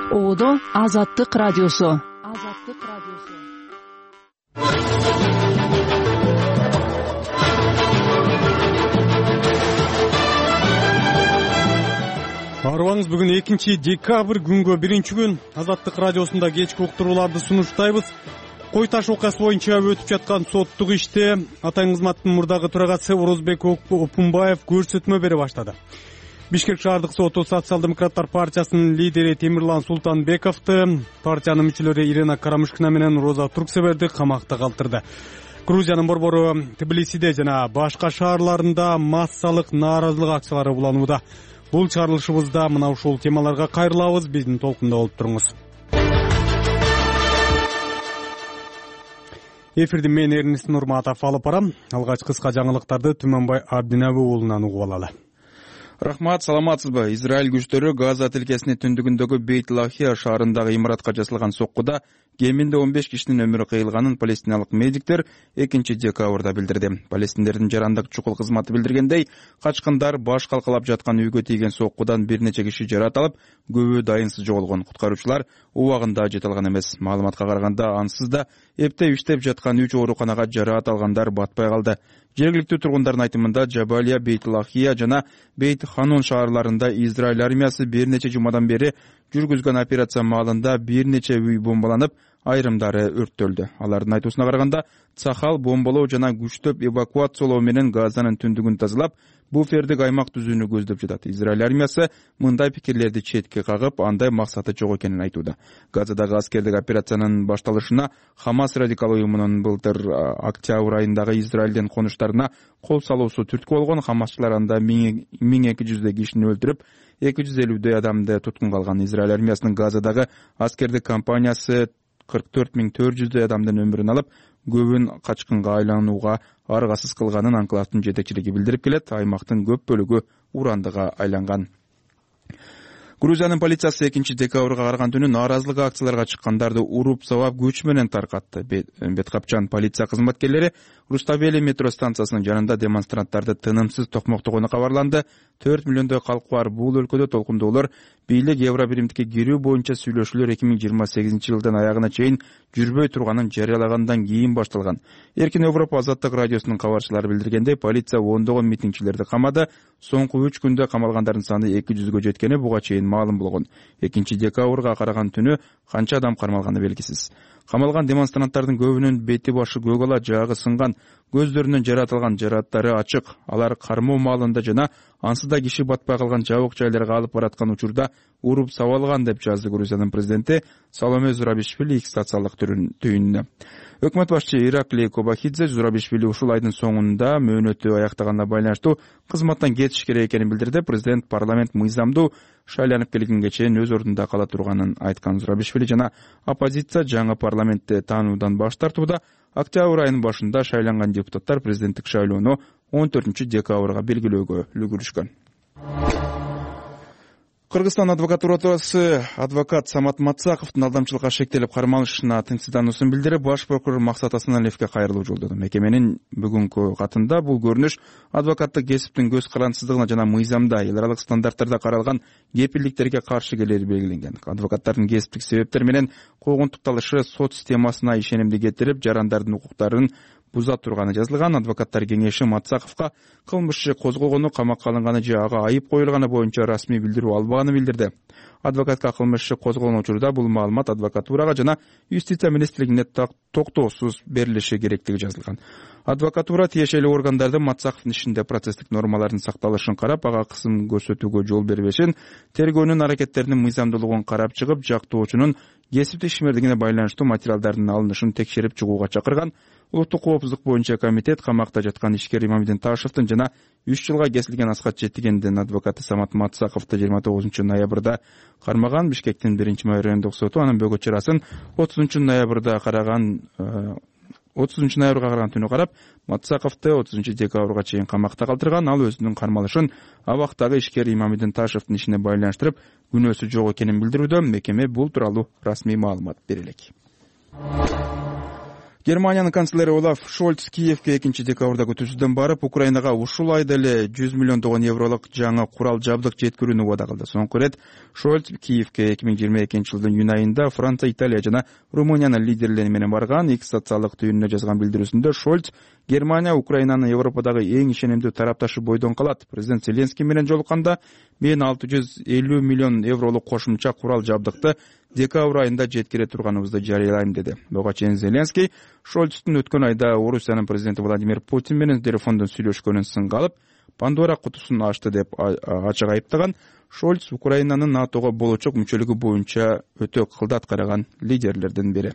Оодо Азаттык радиосу. Арыбаңыз, бүгүн 2 декабрь күнгө 1-күн Азаттык радиосунда кечки уктурууларды сунуштайбыз. Кой таш окуясы боюнча өтүп жаткан соттук иште Атайын кызматтын мурдагы төрагасы Орозбек Опунбаев көрсөтмө бере баштады. Бишкек шаардык соту Социал-демократтар партиясынын лидери Темирлан Султанбековду, партиянын мүчөлөрү Ирина Карамышкина менен Роза Турксеберди камакта калтырды. Грузиянын борбору Тбилисиде жана башка шаарларында массалык нааразылык акциялары уланууда. Бул чыгарылышыбызда мына ушул темаларга кайрылабыз, биздин толкунда болуп туруңуз. Эфирди мен Эрнис Нурматов алып барам. Алгач кыска жаңылыктарды Түмөнбай Абдинабы уулунан угуп алалы. Рахмат, саламатсызбы? Израиль күчтөрү Газа тилкесинин түндүгүндөгү Бейт-Лахия шаарындагы имаратка жасалган соккуда кеминде 15 кишинин өмүрү кыйылганын палестиналык медиктер 2 декабрда билдирди. Палестиндердин жарандык чукул кызматы билдиргендей, качкындар баш калкалап жаткан үйгө тийген соккудан бир нече киши жарат алып, көбү дайынсыз жоголгон. Куткаруучулар убагында жете алган эмес. Маалыматка караганда, ансыз да эптеп иштеп жаткан 3 ооруканага жараат алгандар батпай калды. Жергиликтүү тургундардын айтымында Жабалия, Бейт-Лахия жана Бейт-Ханун шаарларында Израиль армиясы бир нече жумадан бери жүргүзгөн операция маалында бир нече үй бомбаланып, айрымдары өрттөлдү. Алардын айтуусуна караганда, Цахал бомбалоо жана күчтөп эвакуациялоо менен Газанын түндүгүн тазалап, буфердик аймак түзүүнү көздөп жатат. Израиль армиясы мындай пикирлерди четке кагып, андай максаты жок экенин айтууда. Газадагы аскердик операциянын башталышына Хамас радикал уюмунун былтыр октябрь айындагы Израилдин конуштарына кол салуусу түрткү болгон. Хамасчылар анда 1200 кишини өлтүрүп, 250 адамды туткунга алган. Израиль армиясынын Газадагы аскердик кампаниясы 44400 адамдын өмүрүн алып, көбүн качкынга айланууга аргасыз кылганын анклавдын жетекчилиги билдирип келет. Аймактын көп бөлүгү урандыга айланган. Грузиянын полициясы 2 декабрга караган түнү нааразылык акцияларга чыккандарды уруп сабап күч менен таркатты. Беткапчан полиция кызматкерлери Руставели метро станциясынын жанында демонстранттарды тынымсыз токмоктогону кабарланды. 4 миллиондой калкы бар бул өлкөдө толкундоолор бийлик Евробиримдикке кирүү боюнча сүйлөшүүлөр 2028 жылдын аягына чейин жүрбөй турганын жарыялагандан кийин башталган. Эркин Европа Азаттык радиосунун кабарчылары билдиргендей, полиция ондогон митингчилерди камады. Соңку 3 күндө камалгандардын саны 200гө жеткени буга чейин маалым болгон. 2 декабрга караган түнү канча адам кармалганы белгисиз. Камалган демонстранттардын көбүнүн бети башы көгала, жаагы сынган, көздөрүнөн жаратылган жараттары ачык. Алар кармоо маалында жана ансызда киши батпай калган жабык жайларга алып бараткан учурда уруп сабалган деп жазды Грузиянын президенти Саломе Зурабишвили X социалдык түйүнүнө. Өкмөт башчы Ираклий Кобахидзе Зурабишвили ушул айдын соңунда мөөнөтү аяктаганына байланыштуу кызматтан кетиш керек экенин билдирди. Президент парламент мыйзамдуу шайланып келгенге чейин өз ордунда кала турганын айткан Зурабишвили жана оппозиция жаңы парламентти таануудан баш тартууда. Октябрь айынын башында шайланган депутаттар президенттик шайлоону 14 декабрга белгилөөгө үлгүрүшкөн. Кыргызстан адвокатурасы адвокат Самат Мацаковдун алдамчылыкка шектелип кармалышына тынчсыздануусун билдирип, баш прокурор Максат Асаналиевге кайрылуу жолдоду. Мекеменин бүгүнкү катында бул көрүнүш адвокаттык кесиптин көз карандысыздыгына жана мыйзамда, эл аралык стандарттарда каралган кепилдиктерге каршы келери белгиленген. Адвокаттардын кесиптик себептер менен куугунтукталышы сот системасына ишенимди кетирип, жарандардын укуктарын буза турганы жазылган. Адвокаттар кеңеши Мацаковго кылмыш иши козголгону, камакка алынганы же ага айып коюлганы боюнча расмий билдирүү албаганын билдирди. Адвокатка кылмыш иши козголгон учурда бул маалымат адвокатурага жана юстиция министрлигине токтоосуз берилиши керектиги жазылган. Адвокатура тиешелүү органдардын Мацаковдун ишинде процесстик нормалардын сакталышын карап, ага кысым көрсөтүүгө жол бербешин, тергөөнүн аракеттеринин мыйзамдуулугун карап чыгып, жактоочунун кесиптик ишмердигине байланыштуу материалдардын алынышын текшерип чыгууга чакырган. Улуттук коопсуздук боюнча комитет камакта жаткан ишкер Имамидин Ташевдин жана 3 жылга кесилген Аскат Жетигендин адвокаты Самат Мацаковду 29 ноябрда кармаган. Бишкектин 1-майор райондук соту анын бөгөт чарасын 30 ноябрга караган түнү карап, Мацаковду 30 декабрга чейин камакта калтырган. Ал өзүнүн кармалышын абактагы ишкер Имамидин Ташевдин ишине байланыштырып, күнөөсү жок экенин билдирүүдө. Мекеме бул тууралуу расмий маалымат бере элек. Германиянын канцлери Олаф Шольц Киевке 2-декабрда түздөн барып, Украинага ушул айда эле 100 миллион евролук жаңы курал жабдык жеткирүүнү убада кылды. Соңку ирет Шольц Киевке 2022 жылдын июнь айында Франция, Италия жана Румыниянын лидерлери менен барган. X социалдык түйүнүнө жазган билдирүүсүндө Шольц Германия Украинанын Европадагы эң ишенимдүү тарапташы бойдон калат. Президент Зеленский менен жолукканда мен 650 миллион евролук кошумча курал жабдыкты декабрь айында жеткире турганыбызды жарыялайм деди. Буга чейин Зеленский Шольцтун өткөн айда Орусиянын президенти Владимир Путин менен телефондон сүйлөшкөнүн сынга алып, Пандора кутусун ачты деп ачык айыптаган. Шольц Украинанын НАТОго болочок мүчөлүгү боюнча өтө кылдат караган лидерлердин бири.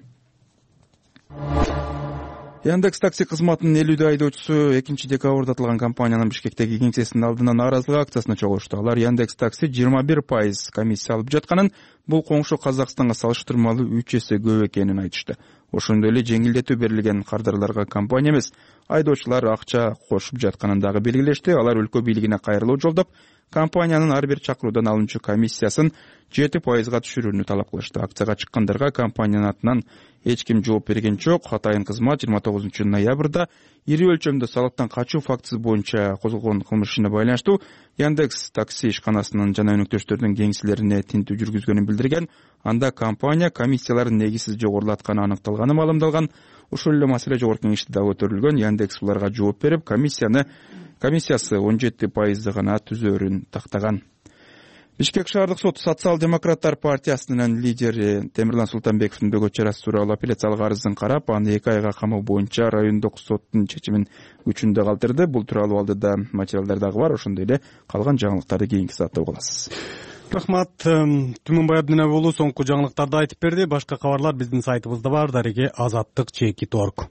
Яндекс такси кызматынын 50 айдоочусу 2-декабрда аталган компаниянын Бишкектеги кеңсесинин алдынан нааразылык акциясына чогулушту. Алар Яндекс такси 21% комиссия алып жатканын, бул коңшу Казакстанга салыштырмалуу 3 эсе көп экенин айтышты. Ошондой эле жеңилдетүү берилген кардарларга компания эмес, айдоочулар акча кошуп жатканын дагы белгилешти. Алар өлкө бийлигине кайрылуу жолдоп, компаниянын ар бир чакыруудан алынчу комиссиясын 7%га түшүрүүнү талап кылышты. Акцияга чыккандарга компаниянын атынан эч ким жооп берген жок. Атайын кызмат 29 ноябрда ири өлчөмдө салыктан качуу фактысы боюнча козголгон кылмыш ишине байланыштуу Яндекс такси ишканасынын жана өнөктөштөрдүн кеңселерине тинтүү жүргүзгөнүн билдирген. Анда компания комиссияларын негизсиз жогорулатканы аныкталганы маалымдалган. Ушул эле маселе жогорку кеңеште да көтөрүлгөн. Яндекс буларга жооп берип, комиссиясы 17% гана түзөөрүн тактаган. Бишкек шаардык соту Социал-демократтар партиясынын лидери Темирлан Султанбековдун бөгөт чарасы тууралуу апелляциялык арызын карап, аны 2 айга камоо боюнча райондук соттун чечимин күчүндө калтырды. Бул тууралуу алдыда материалдар дагы бар. Ошондой эле калган жаңылыктарды кийинки саатта уга аласыз. Рахмат. Түмөнбай Абдинабиулу соңку жаңылыктарды айтып берди. Башка кабарлар биздин сайтыбызда бар. Дареге azatlyk.org.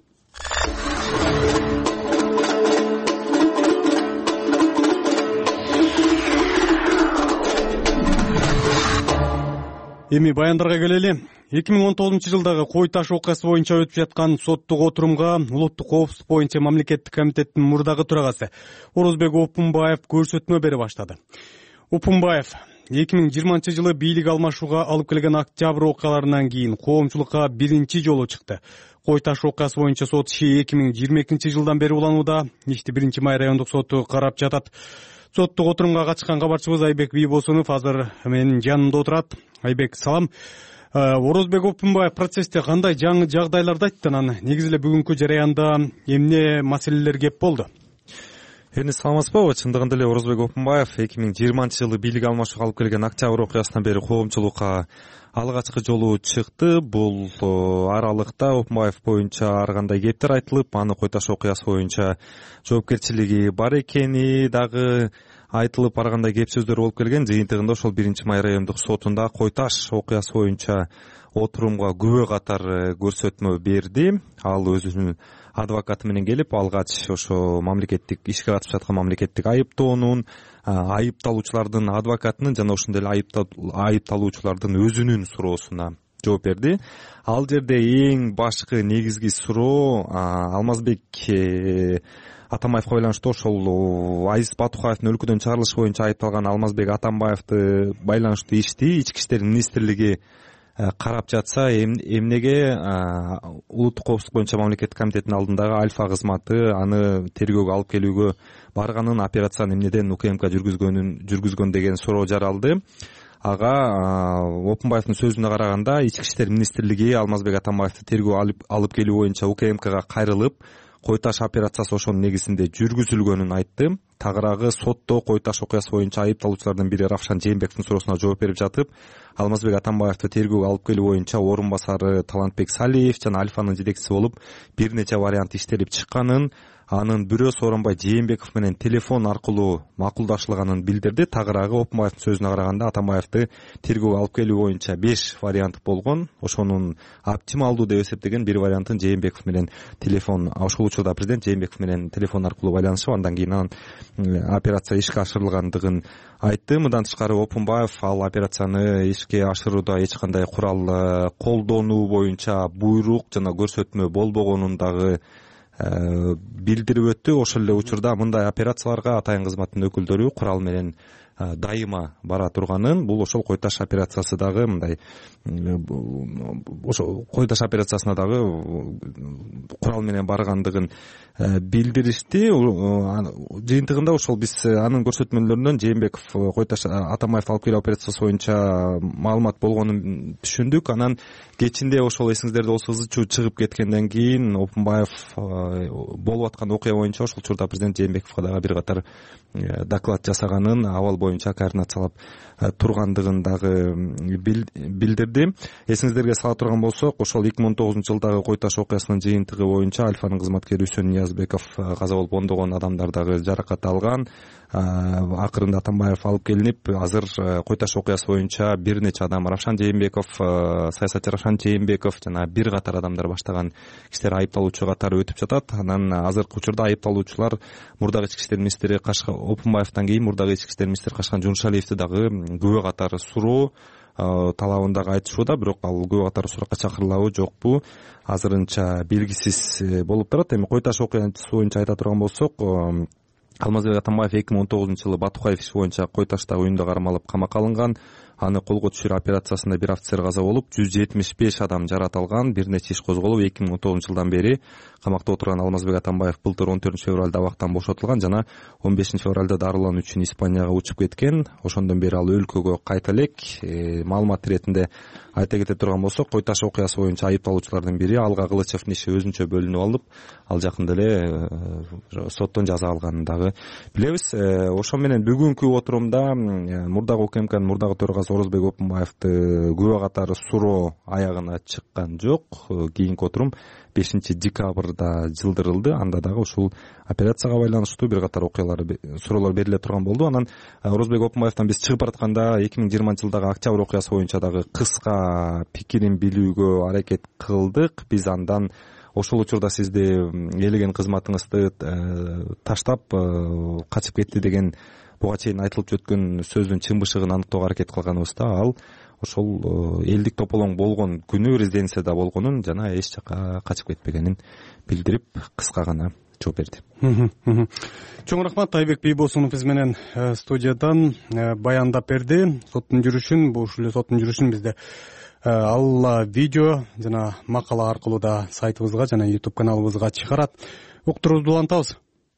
Эми баяндарга келели. 2019 жылдагы Кой таш окуясы боюнча өтүп жаткан соттук отурумга улуттук коопсуздук боюнча мамлекеттик комитеттин мурдагы төрагасы Орозбек Опунбаев көрсөтмө бере баштады. Опунбаев 2020 жылы бийлик алмашууга алып келген октябрь окуяларынан кийин коомчулукка биринчи жолу чыкты. Кой таш окуясы боюнча сот иши 2022 жылдан бери уланууда. Ишти 1-май райондук соту карап жатат. Соттук отурумга катышкан кабарчыбыз Айбек Бийбосунов азыр менин жанымда отурат. Айбек, салам. Орозбек Опунбаев процессте кандай жаңы жагдайларды айтты? Анан негизи эле бүгүнкү жараянда эмне маселелер кеп болду? Саламатсызбы? Чындыгында эле Орозбек Опунбаев 2020 жылы бийлик алмашууга алып келген октябрь окуясынан бери коомчулукка алгачкы жолу чыкты. Бул аралыкта Опунбаев боюнча ар кандай кептер айтылып, аны Кой таш окуясы боюнча жоопкерчилиги бар экени дагы айтылып, ар кандай кеп сөздөр болуп келген. Жыйынтыгында ошол 1-май райондук сотунда Кой таш окуясы боюнча отурумга күбө катар көрсөтмө берди. Ал өзүнүн адвокаты менен келип, алгач ошо мамлекеттик ишке катышып жаткан мамлекеттик айыптоонун, айыпталуучулардын адвокатынын жана ошондой эле айыпталуучулардын өзүнүн суроосуна жооп берди. Ал жерде эң башкы негизги суроо Алмазбек Атамбаевга байланыштуу ошол Азиз Батукаевдин өлкөдөн чыгарылышы боюнча айыпталган Алмазбек Атамбаевди байланыштуу ишти Ички иштер министрлиги карап жатса, эмнеге улуттук коопсуздук боюнча мамлекеттик комитеттин алдындагы Альфа кызматы аны тергөөгө алып келүүгө барганын, операцияны эмнеден УКМК жүргүзгөн деген суроо жаралды. Ага Опунбаевдин сөзүнө караганда, Ички иштер министрлиги Алмазбек Атамбаевди тергөө алып келүү боюнча УКМКга кайрылып, Кой таш операциясы ошонун негизинде жүргүзүлгөнүн айтты. Тагыраагы сотто Кой таш окуясы боюнча айыпталуучулардын бири Равшан Жээнбековдун суроосуна жооп берип жатып, Алмазбек Атамбаевди тергөөгө алып келүү боюнча орун басары Талантбек Салиев жана Альфанын жетекчиси болуп бир нече вариант иштелип чыкканын, анын бирөө Сооронбай Жээнбеков менен телефон аркылуу макулдашылганын билдирди. Тагыраагы Опунбаевдин сөзүнө караганда Атамбаевди тергөөгө алып келүү боюнча 5 вариант болгон. Ошонун оптималдуу деп эсептеген бир вариантын Жээнбеков менен телефон, ошол учурда президент Жээнбеков менен телефон аркылуу байланышып, андан кийин операция ишке ашырылгандыгын айтты. Мындан тышкары Опунбаев ал операцияны ишке ашырууда эч кандай курал колдонуу боюнча буйрук жана көрсөтмө болбогонун дагы билдирип өттү. Ошол эле учурда мындай операцияларга атайын кызматтын өкүлдөрү курал менен дайыма бара турганын, бул ошол кой таш операциясы дагы мындай ошо кой таш операциясына дагы курал менен баргандыгын билдиришти. Жыйынтыгында ошол биз анын көрсөтмөлөрүнөн Жээнбеков кой таш Атамбаев алып келүү операциясы боюнча маалымат болгонун түшүндүк. Анан кечинде ошол эсиңиздерде болсо ызы чуу чыгып кеткенден кийин Опунбаев болуп аткан окуя боюнча ошол учурда президент Жээнбековго дагы бир катар доклад жасаганын, абал боюнча координациялап тургандыгын дагы билдирди. Эсиңиздерге сала турган болсок, ошол 2019-жылдагы кой таш окуясынын жыйынтыгы боюнча Альфанын кызматкери Үсөн Ниязбеков каза болуп, ондогон адамдар дагы жаракат алган. Акырында Атамбаев алып келинип, азыр кой таш окуясы боюнча бир нече адам, Равшан Жээнбеков, саясатчы Равшан Жээнбеков жана бир катар адамдар баштаган кишилер айыпталуучу катары өтүп жатат. Анан азыркы учурда айыпталуучулар мурдагы ички иштер министри Опунбаевден кийин мурдагы ички иштер министри Кашкан Жумшалиевди дагы күбө катары суроо талабын дагы айтышууда. Бирок ал күбө катары суракка чакырылабы жокпу азырынча белгисиз болуп турат. Эми кой таш окуясы боюнча айта турган болсок, Алмазбек Атамбаев 2019-жылы Батукаев иши боюнча кой таштагы уюнда кармалып камакка алынган. Аны колго түшүрүү операциясында бир офицер каза болуп, 175 адам жарат алган. Бир нече иш козголуп, 2019-жылдан бери камакта отурган Алмазбек Атамбаев былтыр 14-февралда абактан бошотулган жана 15-февралда дарылануу үчүн Испанияга учуп кеткен. Ошондон бери ал өлкөгө кайта элек. Маалымат иретинде айта кете турган болсок, кой таш окуясы боюнча айыпталуучулардын бири Алга Кылычевдин иши өзүнчө бөлүнүп алып, ал жакында эле соттон жаза алганын дагы билебиз. Ошо менен бүгүнкү отурумда мурдагы УКМКнын мурдагы төрагасы Орозбек Опунбаевди күбө катары суроо аягына чыккан жок. Кийинки отурум 5-декабрда жылдырылды. Анда дагы ушул операцияга байланыштуу бир катар суроолор бериле турган болду. Анан Орозбек Опунбаевден биз чыгып баратканда 2020-жылдагы октябрь окуясы боюнча дагы кыска пикирин билүүгө аракет кылдык. Биз андан ошол учурда сизди ээлеген кызматыңызды таштап качып кетти деген буга чейин айтылып өткөн сөздүн чынбышыгын аныктоого аракет кылганыбызда ал ошол элдик тополоң болгон күнү резиденцияда болгонун жана эч жака качып кетпегенин билдирип, кыска гана жооп берди. Чоң рахмат. Айбек Бийбосунов биз менен студиядан баяндап берди соттун жүрүшүн. Бул ушул соттун жүрүшүн бизде ал видео жана макала аркылуу да сайтыбызга жана YouTube каналыбызга чыгарат. Уктуруубузду улантабыз.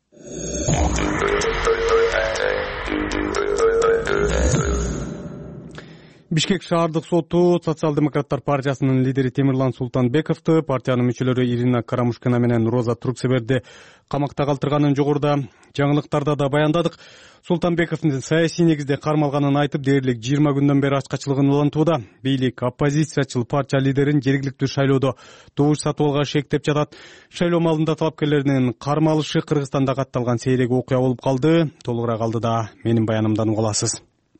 Бишкек шаардык соту Социал-демократтар партиясынын лидери Темирлан Султанбековду, партиянын мүчөлөрү Ирина Карамушкина менен Роза Турксеберди камакта калтырганын жогоруда жаңылыктарда да баяндадык. Султанбековдун саясий негизде кармалганын айтып, дээрлик 20 күндөн бери ачкачылыгын улантууда. Бийлик оппозициячыл партия лидерин жергиликтүү шайлоодо добуш сатып алганга шектеп жатат. Шайлоо маалында талапкерлердин кармалышы Кыргызстанда катталган сейрек окуя болуп калды. Толугураак алдыда менин баянымдан уга аласыз.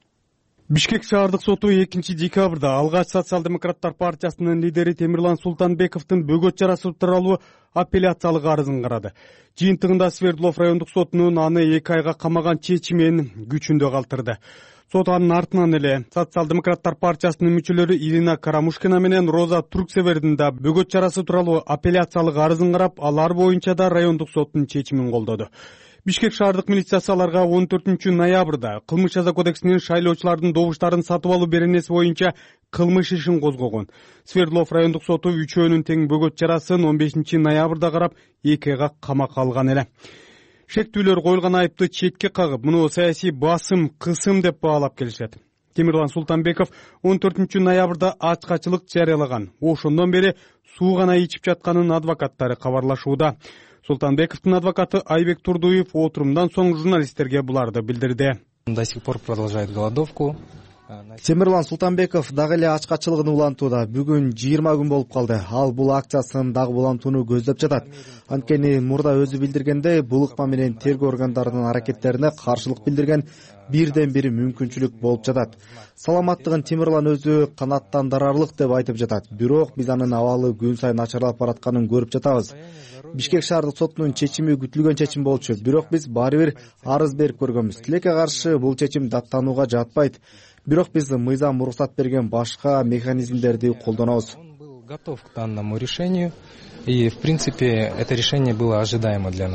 Бишкек шаардык соту 2-декабрда алгач Социал-демократтар партиясынын лидери Темирлан Султанбековдун бөгөт чарасы тууралуу апелляциялык арызын карады. Жыйынтыгында Свердлов райондук сотунун аны 2 айга камаган чечимин күчүндө калтырды. Сот анын артынан эле Социал-демократтар партиясынын мүчөлөрү Ирина Карамушкина менен Роза Турксебердин да бөгөт чарасы тууралуу апелляциялык арызын карап, алар боюнча да райондук соттун чечимин колдоду. Бишкек шаардык милициясы аларга 14-ноябрда кылмыш жаза кодексинин шайлоочулардын добуштарын сатып алуу беренеси боюнча кылмыш ишин козгогон. Свердлов райондук соту үчөөнүн тең бөгөт чарасын 15-ноябрда карап 2 айга камакка алган эле. Шектүүлөр коюлган айыпты четке кагып, муну саясий басым, кысым деп баалап келишет. Темирлан Султанбеков 14-ноябрда ачкачылык жарыялаган. Ошондон бери суу гана ичип жатканын адвокаттары кабарлашууда. Султанбековдун адвокаты Айбек Турдуев отурумдан соң журналисттерге буларды билдирди. До сих пор продолжает голодовку. Темирлан Султанбеков дагы эле ачкачылыгын улантууда. Бүгүн 20 күн болуп калды. Ал бул акциясын дагы улантууну көздөп жатат. Анткени мурда өзү билдиргендей, бул ыкма менен тергөө органдарынын аракеттерине каршылык билдирген бирден бири мүмкүнчүлүк болуп жатат. Саламаттыгын Темирлан өзү канааттандырарлык деп айтып жатат. Бирок биз анын абалы күн сайын начарлап баратканын көрүп жатабыз. Бишкек шаардык сотунун чечими күтүлгөн чечим болчу, бирок биз баары бир арыз берип көргөнбүз. Тилекке каршы бул чечим даттанууга жатпайт. Бирок биз мыйзам уруксат берген башка механизмдерди колдонобуз. Он был готов к данному решению, и в принципе это решение было ожидаемо для нас.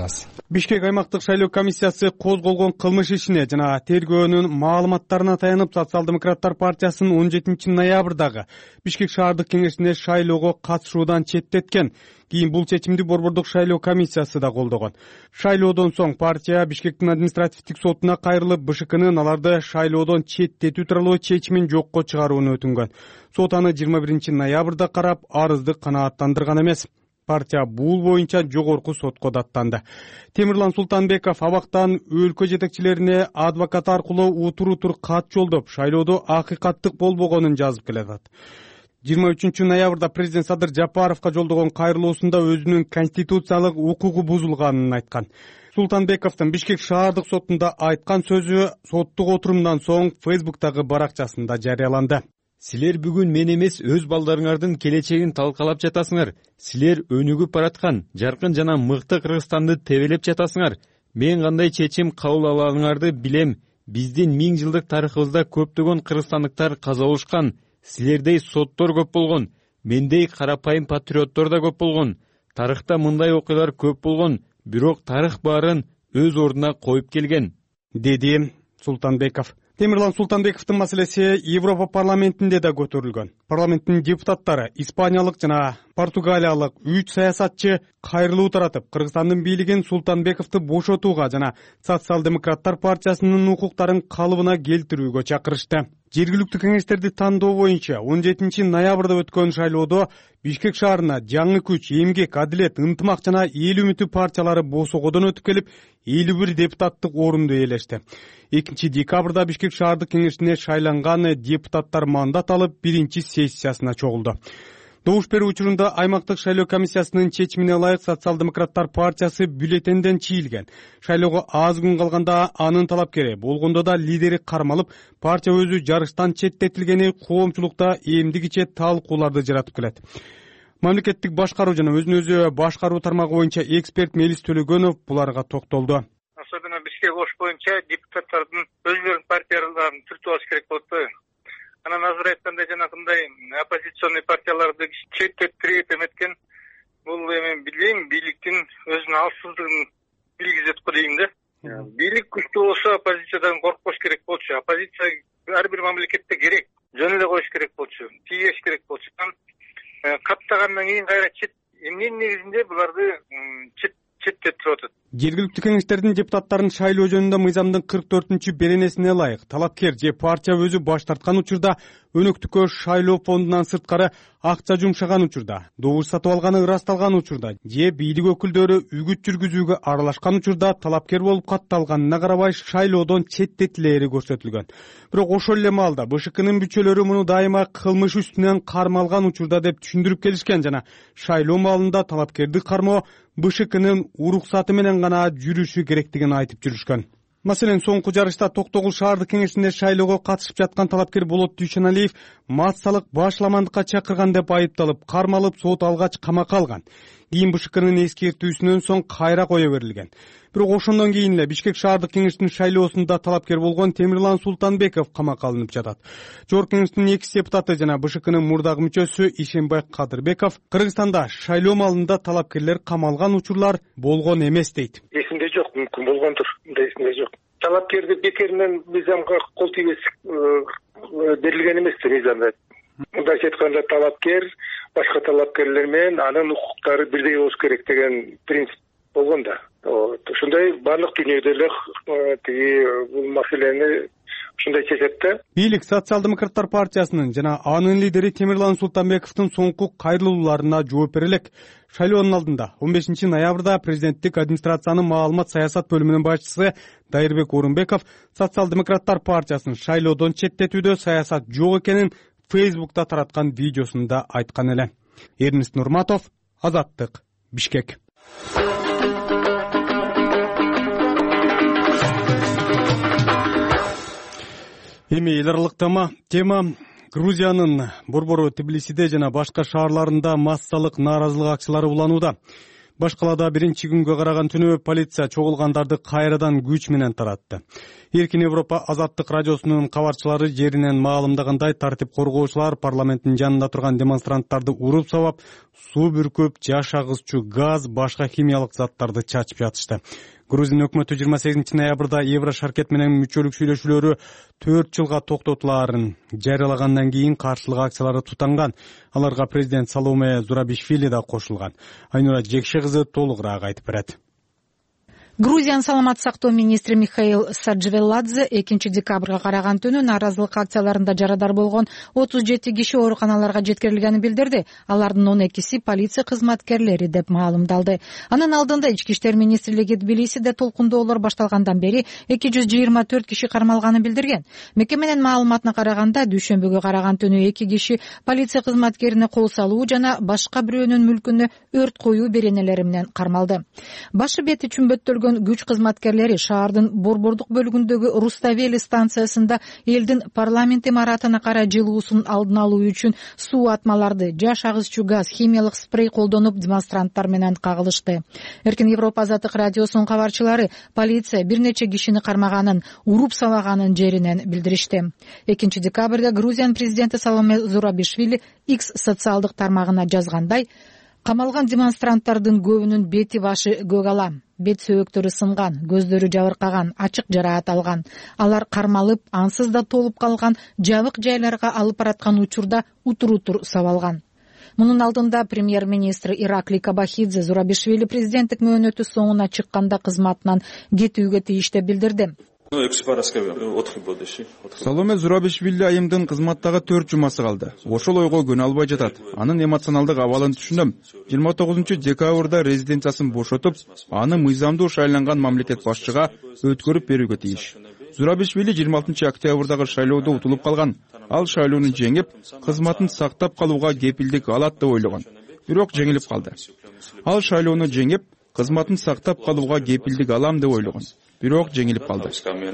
Бишкек аймактык шайлоо комиссиясы козголгон кылмыш ишине жана тергөөнүн маалыматтарына таянып Социал-демократтар партиясынын 17 ноябрдагы Бишкек шаардык кеңешине шайлоого катышуудан четтеткен. Кийин бул чечимди Борбордук шайлоо комиссиясы да колдогон. Шайлоодон соң партия Бишкектин административдик сотуна кайрылып, БШКнын аларды шайлоодон четтетүү тууралуу чечимин жокко чыгарууну өтүнгөн. Сот аны 21 ноябрда карап, арызды канааттандырган эмес. Партия бул боюнча жогорку сотко даттанды. Темирлан Султанбеков абактан өлкө жетекчилерине адвокат аркылуу утур кат жолдоп, шайлоодо акыйкаттык болбогонун жазып келатат. 23 ноябрда президент Садыр Жапаровго жолдогон кайрылуусунда өзүнүн конституциялык укугу бузулганын айткан. Султанбековдун Бишкек шаардык сотунда айткан сөзү соттук отурумдан соң Facebook'тагы баракчасында жарыяланды. Силер бүгүн мен эмес, өз балдарыңардын келечегин талкалап жатасыңар. Силер өнүгүп бараткан, жаркын жана мыкты Кыргызстанды тебелеп жатасыңар. Мен кандай чечим кабыл алганыңарды билем. Биздин 1000 жылдык тарыхыбызда көптөгөн кыргызстандыктар каза болушкан. Силердей соттор көп болгон. Мендей карапайым патриоттор да көп болгон. Тарыхта мындай окуялар көп болгон, бирок тарых баарын өз ордуна коюп келген, деди Султанбеков. Темирлан Султанбековдун маселеси Европа парламентинде да көтөрүлгөн. Парламенттин депутаттары испаниялык жана португалиялык 3 саясатчы кайрылуу таратып, Кыргызстандын бийлигин Султанбековду бошотууга жана Социал-демократтар партиясынын укуктарын калыбына келтирүүгө чакырышты. Жергиликтүү кеңештерди тандоо боюнча 17 ноябрда өткөн шайлоодо Бишкек шаарына жаңы күч, эмгек, адилет, ынтымак жана эл үмүтү партиялары босогодон өтүп келип, 51 депутаттык орунду ээлешти. 2 декабрда Бишкек шаардык кеңешине шайланган депутаттар мандат алып, 1-сессиясына чогулду. Добуш берүү учурунда аймактык шайлоо комиссиясынын чечимине ылайык Социал-демократтар партиясы бюллетенден чийилген. Шайлоого аз күн калганда анын талапкери болгондо да лидери кармалып, партия өзү жарыштан четтетилгени коомчулукта эмдигиче талкууларды жаратып келет. Мамлекеттик башкаруу жана өзүн өзү башкаруу тармагы боюнча эксперт Мелис Төлөгөнов буларга токтолду. Особенно Бишкек ош боюнча депутаттардын өзүлөрүнүн партияларын түртүп алыш керек болот да. Анан азыр айткандай жанагындай оппозиционный партияларды четтетип эметкен, бул эми билбейм, бийликтин өзүнүн алсыздыгын билгизет го дейм да. Бийлик күчтүү болсо оппозициядан коркпош керек болчу. Оппозиция ар бир мамлекетте керек, жөн эле коюш керек болчу, тийгеш керек болчу. Каттагандан кийин кайра эмненин негизинде буларды четтетип атат. Жергиликтүү кеңештердин депутаттарын шайлоо жөнүндө мыйзамдын 44-беренесине ылайык талапкер же партия өзү баш тарткан учурда, өнөктүккө шайлоо фондунан сырткары акча жумшаган учурда, добуш сатып алганы ырасталган учурда же бийлик өкүлдөрү үгүт жүргүзүүгө аралашкан учурда талапкер болуп катталганына карабай шайлоодон четтетилери көрсөтүлгөн. Бирок ошол эле маалда БШКнын бүчөлөрү муну дайыма кылмыш үстүнөн кармалган учурда деп түшүндүрүп келишкен жана шайлоо маалында талапкерди кармоо БШКнын уруксаты менен гана жүрүшү керектигин айтып жүрүшкөн. Маселен, соңку жарышта Токтогул шаардык кеңешине шайлоого катышып жаткан талапкер Болот Дүйшөналиев массалык башламандыкка чакырган деп айыпталып, кармалып, сот алгач камакка алган. Кийин БШКнын эскертүүсүнөн соң кайра кое берилген. Бирок ошондон кийин эле Бишкек шаардык кеңешинин шайлоосунда талапкер болгон Темирлан Султанбеков камакка алынып жатат. Жогорку кеңештин 2 депутаты жана БШКнын мурдагы мүчөсү Ишенбай Кадырбеков Кыргызстанда шайлоо маалында талапкерлер камалган учурлар болгон эмес дейт. Эсимде жок, мүмкүн болгондур, эсимде жок. Талапкерди бекеринен мыйзамга кол тийбес берилген эмес мыйзамда. Мындайча айтканда талапкер башка талапкерлер менен анын укуктары бирдей болуш керек деген принцип болгон да. Ошондой баардык дүйнөдө эле бул маселени ушундай чечет да. Бийлик Социал-демократтар партиясынын жана анын лидери Темирлан Султанбековдун соңку кайрылууларына жооп бере элек. Шайлоонун алдында 15 ноябрда президенттик администрациянын маалымат саясат бөлүмүнүн башчысы Дайырбек Орунбеков Социал-демократтар партиясын шайлоодон четтетүүдө саясат жок экенин Facebook'та тараткан видеосунда айткан эле. Эрнест Нурматов, Азаттык, Бишкек. Эми эл аралык тема Грузиянын борбору Тбилисиде жана башка шаарларында массалык нааразылык акциялары уланууда. Баш калаада 1-күнгө караган түнү полиция чогулгандарды кайрадан күч менен таратты. Эркин Европа Азаттык радиосунун кабарчылары жеринен маалымдагандай, тартип коргоочулар парламенттин жанында турган демонстранттарды уруп сабап, суу бүркүп, жаш агызчу газ, башка химиялык заттарды чачып жатышты. Грузин өкмөтү 28 ноябрда Еврошаркет менен мүчөлүк сүйлөшүүлөрү 4 жылга токтотулаарын жарыялагандан кийин каршылык акциялары тутанган. Аларга президент Саломе Зурабишвили да кошулган. Айнура Жекше кызы толугураак айтып берет. Грузиянын саламаттык сактоо министри Михаил Саджвеладзе 2 декабрга караган түнү нааразылык акцияларында жарадар болгон 37 киши ооруканаларга жеткирилгенин билдирди. Алардын 12си полиция кызматкерлери деп маалымдалды. Анын алдында Ички иштер министрлиги Тбилисиде толкундоолор башталгандан бери 224 киши кармалганын билдирген. Мекеменин маалыматына караганда дүйшөмбүгө караган түнү 2 киши полиция кызматкерине кол салуу жана башка бирөөнүн мүлкүнө өрт коюу беренелери менен кармалды. Башы бети чүмбөттөлгөн күч кызматкерлери шаардын борбордук бөлүгүндөгү Руставели станциясында элдин парламент имаратына карай жылуусун алдын алуу үчүн суу атмаларды, жаш агызчу газ, химиялык спрей колдонуп демонстранттар менен кагылышты. Эркин Европа азаттык радиосунун кабарчылары полиция бир нече кишини кармаганын, уруп салаганын жеринен билдиришти. 2 декабрда Грузиянын президенти Саломе Зурабишвили X социалдык тармагына жазгандай: камалган демонстранттардын көбүнүн бети башы көк ала, бет сөөктөрү сынган, көздөрү жабыркаган, ачык жараат алган. Алар кармалып, ансыз да толуп калган жабык жайларга алып бараткан учурда утур сабалган. Мунун алдында премьер-министр Ираклий Кабахидзе Зурабишвили президенттик мөөнөтү соңуна чыкканда кызматынан кетүүгө тийиш деп билдирди. Саломе Зурабишвили айымдын кызматтагы 4 жумасы калды. Ошол ойго көнө албай жатат. Анын эмоционалдык абалын түшүнөм. 29 декабрда резиденциясын бошотуп, аны мыйзамдуу шайланган мамлекет башчыга өткөрүп берүүгө тийиш. Зурабишвили 26 октябрдагы шайлоодо утулуп калган. Ал шайлоону жеңип, кызматын сактап калууга кепилдик алат деп ойлогон. Бирок жеңилип калды. Ал шайлоону жеңип, кызматын сактап калууга кепилдик алам деп ойлогон. Бирок жеңилип калды.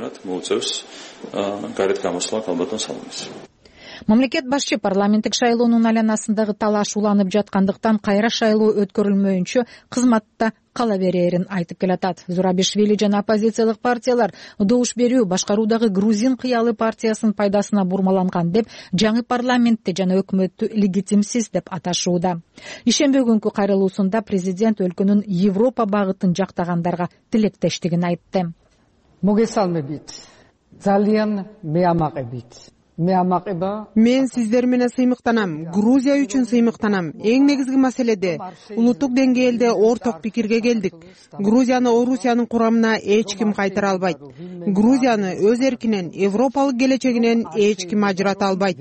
Мамлекет башчы парламенттик шайлоонун айланасындагы талаш уланып жаткандыктан кайра шайлоо өткөрүлмөйүнчө кызматта кала берерин айтып келатат. Зурабишвили жана оппозициялык партиялар добуш берүү башкаруудагы Грузин кыялы партиясынын пайдасына бурмаланган деп жаңы парламентти жана өкмөттү легитимсиз деп аташууда. Ишемби күнкү кайрылуусунда президент өлкөнүн Европа багытын жактагандарга тилектештигин айтты. Могесалмебит. Залиян меамакебит. Мен сиздер менен сыймыктанам. Грузия үчүн сыймыктанам. Эң негизги маселеде улуттук деңгээлде орток пикирге келдик. Грузияны Орусиянын курамына эч ким кайтара албайт. Грузияны өз эркинен, европалык келечегинен эч ким ажырата албайт.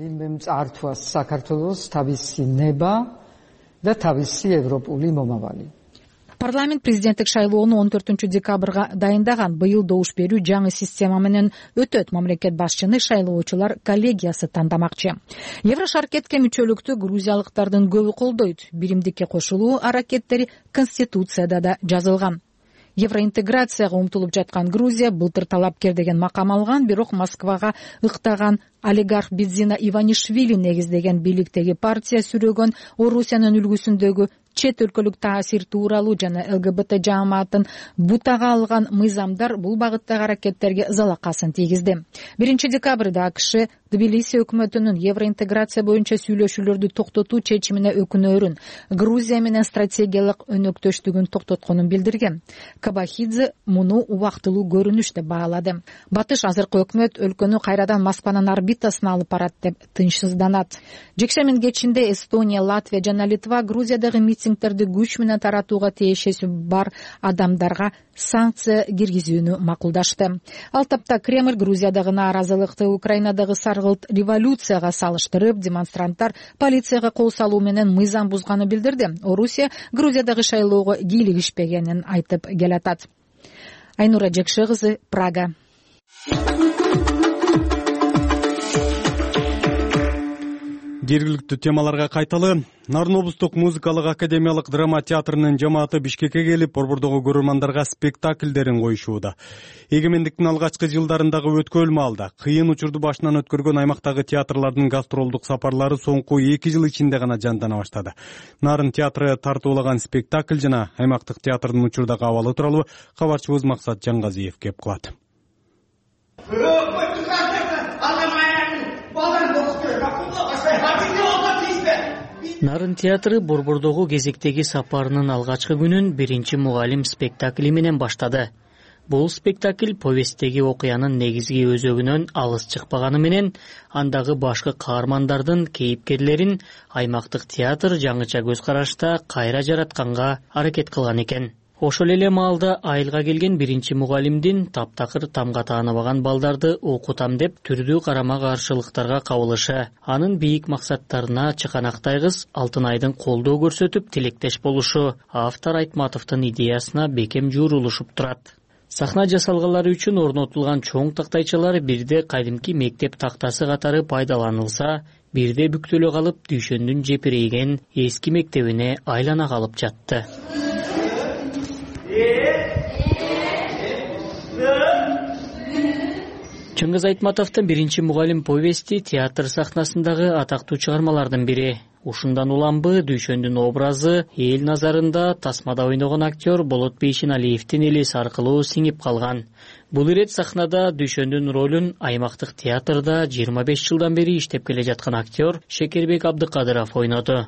Парламент президенттик шайлоону 14 декабрга дайындаган. Быйыл добуш берүү жаңы система менен өтөт. Мамлекет башчыны шайлоочулар коллегиясы тандамакчы. Еврошаркетке мүчөлүктү грузиялыктардын көбү колдойт. Биримдикке кошулуу аракеттери Конституцияда да жазылган. Евроинтеграцияга умтулуп жаткан Грузия былтыр талапкер деген макам алган, бирок Москвага ыктаган олигарх Бидзина Иванишвили негиздеген бийликтеги партия сүрөгөн Орусиянын үлгүсүндөгү чет өлкөлүк таасир тууралуу жана ЛГБТ жааматын бутага алган мыйзамдар бул багыттагы аракеттерге залакасын тийгизди. 1 декабрда АКШ Тбилиси өкмөтүнүн евроинтеграция боюнча сүйлөшүүлөрдү токтотуу чечимине өкүнөөрүн, Грузия менен стратегиялык өнөктөштүгүн токтотконун билдирген. Кабахидзе муну убактылуу көрүнүш деп баалады. Батыш азыркы өкмөт өлкөнү кайрадан Москванын орбитасына алып барат деп тынчсызданат. Жекшемин кечинде Эстония, Латвия жана Литва Грузиядагы митингтерди күч менен таратууга тиешеси бар адамдарга санкция киргизүүнү макулдашты. Ал тапта Кремль Грузиядагы нааразылыкты Украинадагы саргылт революцияга салыштырып, демонстранттар полицияга кол салуу менен мыйзам бузганы билдирди. Орусия Грузиядагы шайлоого кийлигишпегенин айтып келатат. Айнура Жекше кызы, Прага. Жергиликтүү темаларга кайталы. Нарын облустук музыкалык академиялык драма театрынын жамааты Бишкекке келип, борбордогу көрөрмандарга спектакльдерин коюшууда. Эгемендиктин алгачкы жылдарындагы өткөл маалда кыйын учурду башынан өткөргөн аймактагы театрлардын гастролдук сапарлары соңку 2 жыл ичинде гана жандана баштады. Нарын театры тартуулаган спектакль жана аймактык театрдын учурдагы абалы тууралуу кабарчыбыз Максат Жаңгазиев кеп кылат. Нарын театры борбордогу кезектеги сапарынын алгачкы күнүн биринчи мугалим спектакли менен баштады. Бул спектакль повесттеги окуянын негизги өзөгүнөн алыс чыкпаганы менен андагы башкы каармандардын кейипкерлерин аймактык театр жаңыча көз карашта кайра жаратканга аракет кылган экен. Ошол эле маалда айылга келген биринчи мугалимдин таптакыр тамга тааныбаган балдарды окутам деп түрдүү карама каршылыктарга кабылышы, анын бийик максаттарына чыканактай кыз Алтынайдын колдоо көрсөтүп тилектеш болушу автор Айтматовдун идеясына бекем жуурулушуп турат. Сахна жасалгалары үчүн орнотулган чоң тактайчалар бирде кадимки мектеп тактасы катары пайдаланылса, бирде бүктөлө калып Дүйшөндүн жепирейген эски мектебине айлана калып жатты. Чыңгыз Айтматовдун биринчи мугалим повести театр сахнасындагы атактуу чыгармалардын бири. Ушундан уламбы Дүйшөндүн образы эл назарында тасмада ойногон актер Болот Бейшеналиевдин элеси аркылуу сиңип калган. Бул ирет сахнада Дүйшөндүн ролун аймактык театрда 25 жылдан бери иштеп келе жаткан актер Шекербек Абдыкадыров ойноду.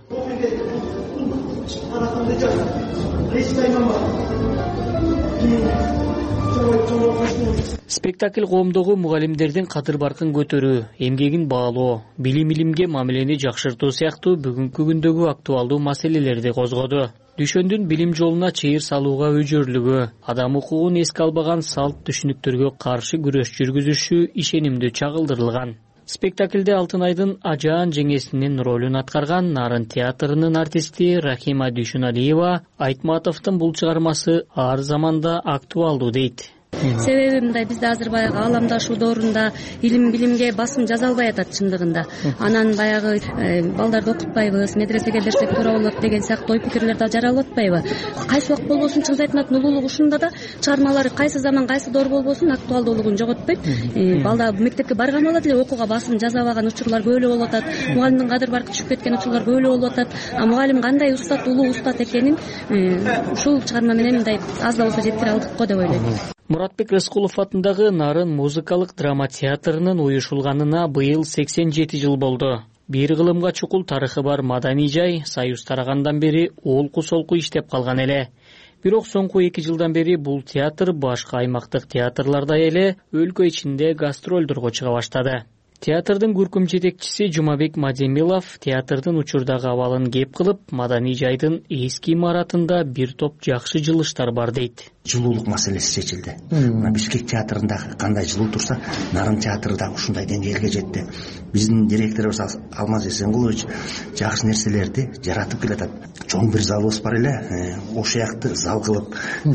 Спектакль коомдогу мугалимдердин кадыр баркын көтөрүү, эмгегин баалоо, билим илимге мамилени жакшыртуу сыяктуу бүгүнкү күндөгү актуалдуу маселелерди козгоду. Дүйшөндүн билим жолуна чыйыр салууга өжөрлүгү, адам укугун эске албаган салт түшүнүктөргө каршы күрөш жүргүзүшү ишенимдүү чагылдырылган. Спектакльде Алтынайдын ажаан жеңесинин ролун аткарган Нарын театрынын артисти Рахима Дүйшөналиева Айтматовдун бул чыгармасы ар заманда актуалдуу дейт. Себеби мындай, бизде азыр баягы ааламдашуу доорунда илим билимге басым жаза албай атат чындыгында. Анан баягы балдарды окутпайбыз, медресеге берсек туура болот деген сыяктуу ой пикирлер да жаралып атпайбы? Кайсы убакыт болбосун Чыңгыз Айтматовдун улуулугу ушунда да чыгармалары кайсы заман, кайсы доор болбосун актуалдуулугун жоготпойт. Балда мектепке барган бала деле окууга басым жазабаган учурлар көп эле болуп атат. Мугалимдин кадыр баркы түшүп кеткен учурлар көп эле болуп атат. А мугалим кандай устат, улуу устат экенин ушул чыгарма менен мындай аз да болсо жеткире алдык го деп ойлойм. Муратбек Рыскулов атындагы Нарын музыкалык драма театрынын уюшулганына быйыл 87 жыл болду. Бир кылымга чукул тарыхы бар маданий жай Союз тарагандан бери олку-солку иштеп калган эле. Бирок соңку 2 жылдан бери бул театр башка аймактык театрлардай эле өлкө ичинде гастролдорго чыга баштады. Театрдын көркөм жетекчиси Жумабек Мадемилов театрдын учурдагы абалын кеп кылып, маданий жайдын эски имаратында бир топ жакшы жылыштар бар дейт. Жылуулук маселеси чечилди. Мына Бишкек театрындагы кандай жылуу турса, Нарын театры да ушундай деңгээлге жетти. Биздин директорубуз Алмаз Эсенгулович жакшы нерселерди жаратып келатат. Чоң бир залыбыз бар эле, ошол якты зал кылып,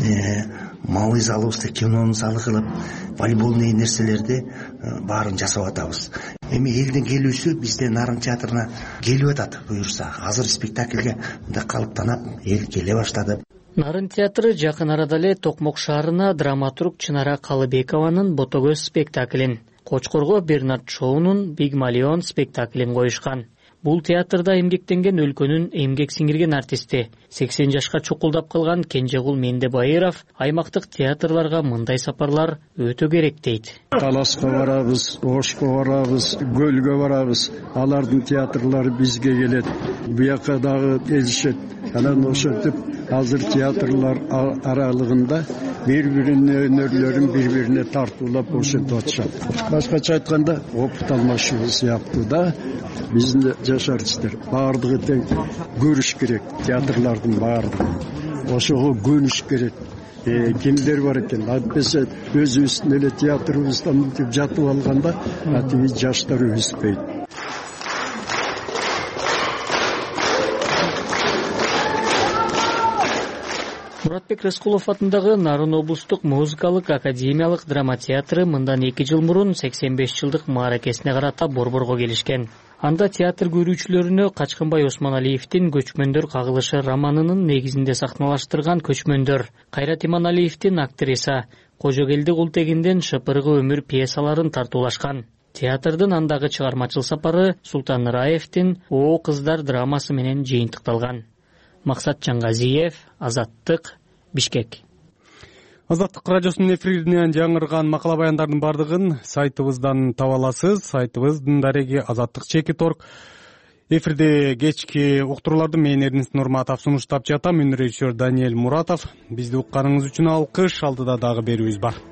малый залыбызды кинонун залы кылып, волейболный нерселерди баарын жасап атабыз. Эми элдин келүүсү бизде Нарын театрына келип атат буюрса. Азыр спектакльге мындай калыптанып, эл келе баштады. Нарын театры жакын арада эле Токмок шаарына драматург Чынара Калыбекованын Ботогөз спектаклин, Кочкорго Бернард Шоунун Бигмалион спектаклин коюшкан. Бул театрда эмгектенген өлкөнүн эмгек сиңирген артисти, 80 жашка чукулдап калган Кенжегул Мендебайыров аймактык театрларга мындай сапарлар өтө керек дейт. Таласка барабыз, Ошко барабыз, Көлгө барабыз. Алардын театрлары бизге келет. Буяка дагы кезишет. Анан ошентип азыр театрлар аралыгында бири-биринин өнөрлөрүн бири-бирине тартуулап ошентип атышат. Башкача айтканда, опыт алмашуу сыяктуу да биздин жашарчылар баардыгы тең көрүш керек, театрлардын баардыгы. Ошого көнүш керек. Кимдер бар экен, албетте өзүбүздүн эле театрыбыздан жатып алганда, атиби жаштар өспөйт. Муратбек Рыскулов атындагы Нарын облустук музыкалык академиялык драма театры мындан 2 жыл мурун 85 жылдык мааракесине карата борборго келишкен. Анда театр көрүүчүлөрүнө Качкынбай Осмоналиевдин Көчмөндөр кагылышы романынын негизинде сахналаштырган Көчмөндөр, Кайрат Иманалиевдин Актриса, Кожогелди Култегинден Шыпыргы өмүр пьесаларын тартуулашкан. Театрдын андагы чыгармачыл сапары Султан Раевдин О кыздар драмасы менен жыйынтыкталган. Максат Чаңгазиев, Азаттык, Бишкек. Азаттык радиосунун эфиринен жаңырган макала баяндардын бардыгын сайтыбыздан таба аласыз. Сайтыбыздын дареги Азаттык.org. эфирде кечки уктурууларды мен Эрнест Нурматов сунуштап жатам. Режиссер Даниэль Муратов. Бизди укканыңыз үчүн алкыш. Алдыда дагы берүүбүз бар.